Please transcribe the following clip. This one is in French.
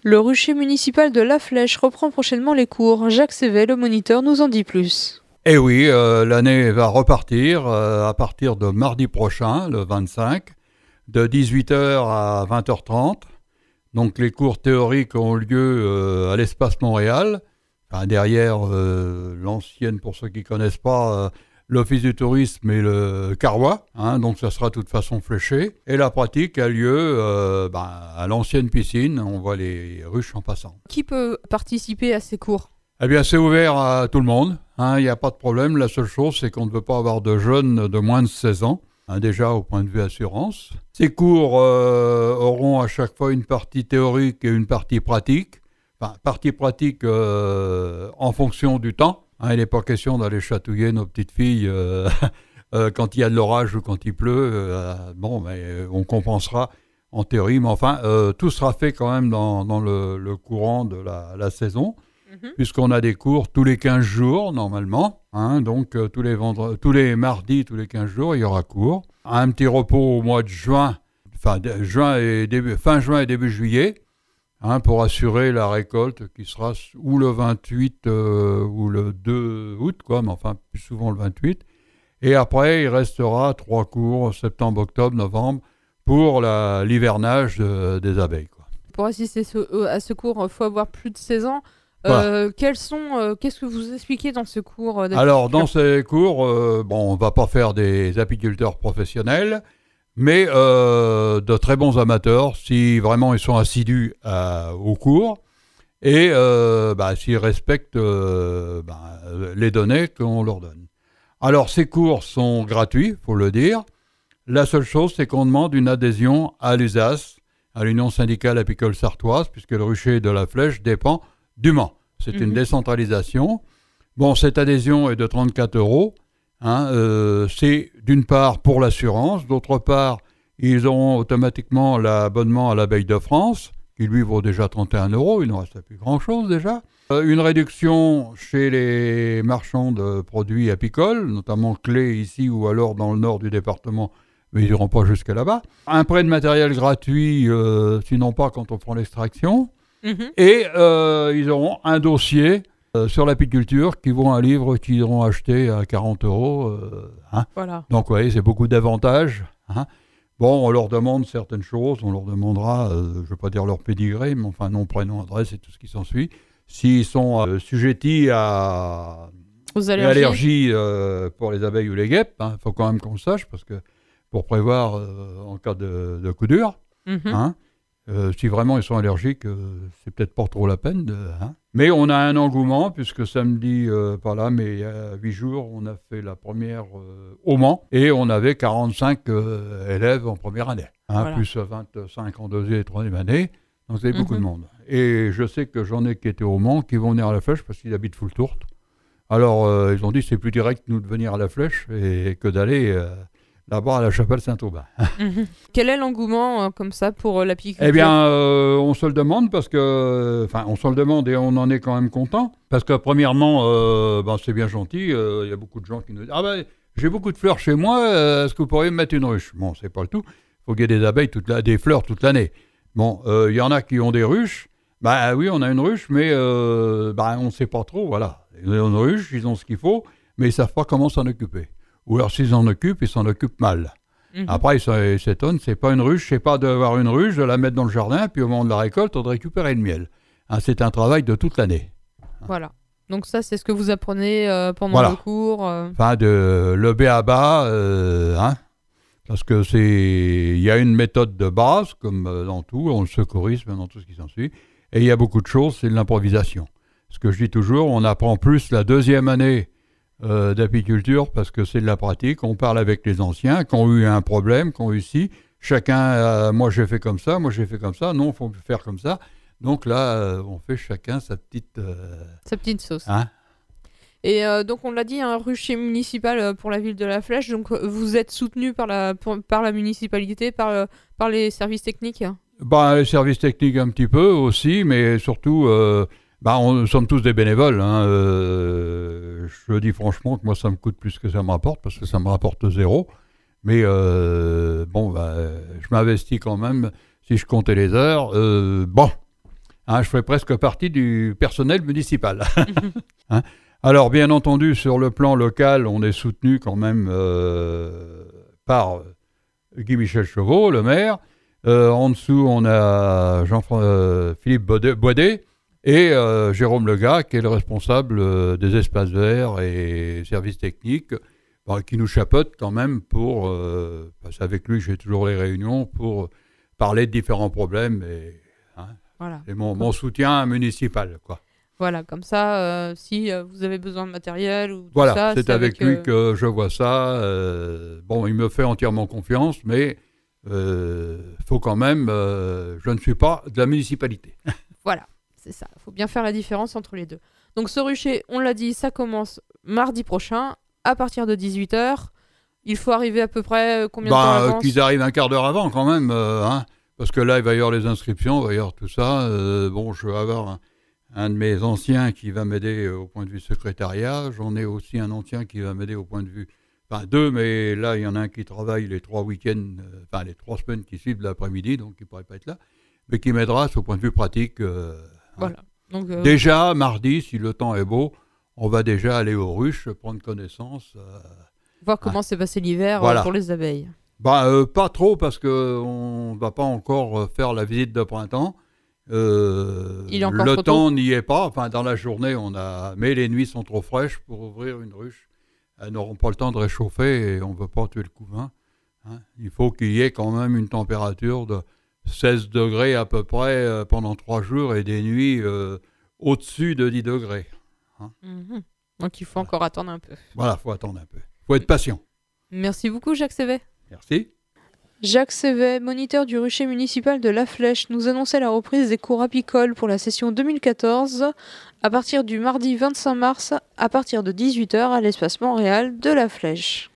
Le rucher municipal de La Flèche reprend prochainement les cours. Jacques Sévet, le moniteur, nous en dit plus. Eh oui, l'année va repartir à partir de mardi prochain, le 25, de 18h à 20h30. Donc les cours théoriques ont lieu à l'Espace Montréal, derrière l'ancienne, pour ceux qui ne connaissent pas, l'Office du tourisme et le Carrois, donc ça sera de toute façon fléché. Et la pratique a lieu à l'ancienne piscine, on voit les ruches en passant. Qui peut participer à ces cours ? Eh bien, c'est ouvert à tout le monde, il n'y a pas de problème. La seule chose, c'est qu'on ne veut pas avoir de jeunes de moins de 16 ans, déjà au point de vue assurance. Ces cours auront à chaque fois une partie théorique et une partie pratique. Partie pratique en fonction du temps. Il n'est pas question d'aller chatouiller nos petites filles quand il y a de l'orage ou quand il pleut. Mais on compensera en théorie. Mais enfin, tout sera fait quand même dans le courant de la saison. Puisqu'on a des cours tous les 15 jours, normalement. Donc, tous les mardis, tous les 15 jours, il y aura cours. Un petit repos au mois de juin, fin juin et début juillet, pour assurer la récolte qui sera ou le 28 ou le 2 août, mais enfin, plus souvent le 28. Et après, il restera 3 cours, septembre, octobre, novembre, pour l'hivernage des abeilles. Pour assister à ce cours, il faut avoir plus de 16 ans. Voilà. Qu'est-ce que vous expliquez dans ce cours Alors, dans ces cours, on ne va pas faire des apiculteurs professionnels, mais de très bons amateurs, si vraiment ils sont assidus au cours et s'ils respectent les données qu'on leur donne. Alors, ces cours sont gratuits, il faut le dire. La seule chose, c'est qu'on demande une adhésion à l'USAS, à l'Union syndicale apicole sartoise, puisque le rucher de La Flèche dépend du Mans. C'est une décentralisation. Bon, cette adhésion est de 34 €. C'est d'une part pour l'assurance, d'autre part, ils auront automatiquement l'abonnement à l'Abeille de France, qui lui vaut déjà 31 €, il ne reste plus grand-chose déjà. Une réduction chez les marchands de produits apicoles, notamment Clé ici ou alors dans le nord du département, mais ils n'iront pas jusqu'à là-bas. Un prêt de matériel gratuit, sinon pas quand on prend l'extraction. Et ils auront un dossier sur l'apiculture qui vaut un livre qu'ils auront acheté à 40 €. Voilà. Donc, vous voyez, c'est beaucoup d'avantages. Bon, on leur demande certaines choses. On leur demandera, je ne vais pas dire leur pédigré, mais enfin, nom, prénom, adresse et tout ce qui s'ensuit. S'ils sont sujettis aux allergies pour les abeilles ou les guêpes, il faut quand même qu'on le sache, parce que pour prévoir en cas de coup dur, si vraiment ils sont allergiques, c'est peut-être pas trop la peine. Mais on a un engouement, puisque samedi, pas là, mais il y a 8 jours, on a fait la première au Mans, et on avait 45 élèves en première année, plus 25 en deuxième et troisième année, donc c'est beaucoup de monde. Et je sais que j'en ai qui étaient au Mans, qui vont venir à La Flèche, parce qu'ils habitent Foultourte. Alors, ils ont dit, c'est plus direct, nous, de venir à La Flèche, et que d'aller là-bas à la chapelle Saint-Aubin. Quel est l'engouement comme ça pour l'apiculture ? Eh bien, on se le demande parce que... on se le demande et on en est quand même content. Parce que premièrement, c'est bien gentil. Il y a beaucoup de gens qui nous disent « Ah j'ai beaucoup de fleurs chez moi, est-ce que vous pourriez me mettre une ruche ?» Bon, c'est pas le tout. Il faut qu'il y ait des abeilles, des fleurs toute l'année. Bon, il y en a qui ont des ruches. Oui, on a une ruche, mais on ne sait pas trop, voilà. Ils ont une ruche, ils ont ce qu'il faut, mais ils ne savent pas comment s'en occuper. Ou alors s'ils en occupent, ils s'en occupent mal. Après, ils s'étonnent, c'est pas une ruche, c'est pas d'avoir une ruche, de la mettre dans le jardin, puis au moment de la récolte, on de récupérer le miel. C'est un travail de toute l'année. Voilà. Donc ça, c'est ce que vous apprenez pendant le cours le b.a.-ba, parce que il y a une méthode de base, comme dans tout, dans le secourisme, dans tout ce qui s'ensuit, et il y a beaucoup de choses, c'est de l'improvisation. Ce que je dis toujours, on apprend plus la deuxième année d'apiculture parce que c'est de la pratique. On parle avec les anciens qui ont eu un problème, qui ont eu ci. Chacun, moi j'ai fait comme ça, non, il faut faire comme ça. Donc là, on fait chacun sa petite sauce. Et donc on l'a dit, un rucher municipal pour la ville de La Flèche. Donc vous êtes soutenu par la municipalité, par les services techniques ? Les services techniques un petit peu aussi, mais surtout... nous sommes tous des bénévoles. Je le dis franchement que moi, ça me coûte plus que ça me rapporte, parce que ça me rapporte 0. Mais je m'investis quand même, si je comptais les heures. Je fais presque partie du personnel municipal. Hein. Alors, bien entendu, sur le plan local, on est soutenu quand même par Guy-Michel Chauveau, le maire. En dessous, on a Philippe Boidet et Jérôme Legas, qui est le responsable des espaces verts et services techniques, qui nous chapeaute quand même pour... parce qu'avec lui, j'ai toujours les réunions pour parler de différents problèmes. Voilà. C'est mon soutien municipal, quoi. Voilà, comme ça, si vous avez besoin de matériel ou tout voilà, ça... c'est avec lui que je vois ça. Il me fait entièrement confiance, mais faut quand même... je ne suis pas de la municipalité. Voilà, c'est ça. Il faut bien faire la différence entre les deux. Donc ce rucher, on l'a dit, ça commence mardi prochain, à partir de 18h. Il faut arriver à peu près combien de temps à l'avance ? Qu'ils arrivent un quart d'heure avant quand même, parce que là, il va y avoir les inscriptions, il va y avoir tout ça. Je vais avoir un de mes anciens qui va m'aider au point de vue secrétariat. J'en ai aussi un ancien qui va m'aider au point de vue... Enfin, deux, mais là, il y en a un qui travaille les 3 week-ends, les 3 semaines qui suivent l'après-midi, donc il ne pourrait pas être là, mais qui m'aidera au point de vue pratique. Voilà. Donc, déjà, mardi, si le temps est beau, on va déjà aller aux ruches, prendre connaissance. Voir comment s'est passé l'hiver pour les abeilles. Pas trop, parce qu'on ne va pas encore faire la visite de printemps. Le temps n'y est pas. Enfin, dans la journée, mais les nuits sont trop fraîches pour ouvrir une ruche. Elles n'auront pas le temps de réchauffer et on ne veut pas tuer le couvain. Il faut qu'il y ait quand même une température de 16 degrés à peu près pendant 3 jours et des nuits au-dessus de 10 degrés. Donc il faut encore attendre un peu. Voilà, il faut attendre un peu. Il faut être patient. Merci beaucoup, Jacques Sévet. Merci. Jacques Sévet, moniteur du rucher municipal de La Flèche, nous annonçait la reprise des cours apicoles pour la session 2014 à partir du mardi 25 mars à partir de 18h à l'espace Montréal de La Flèche.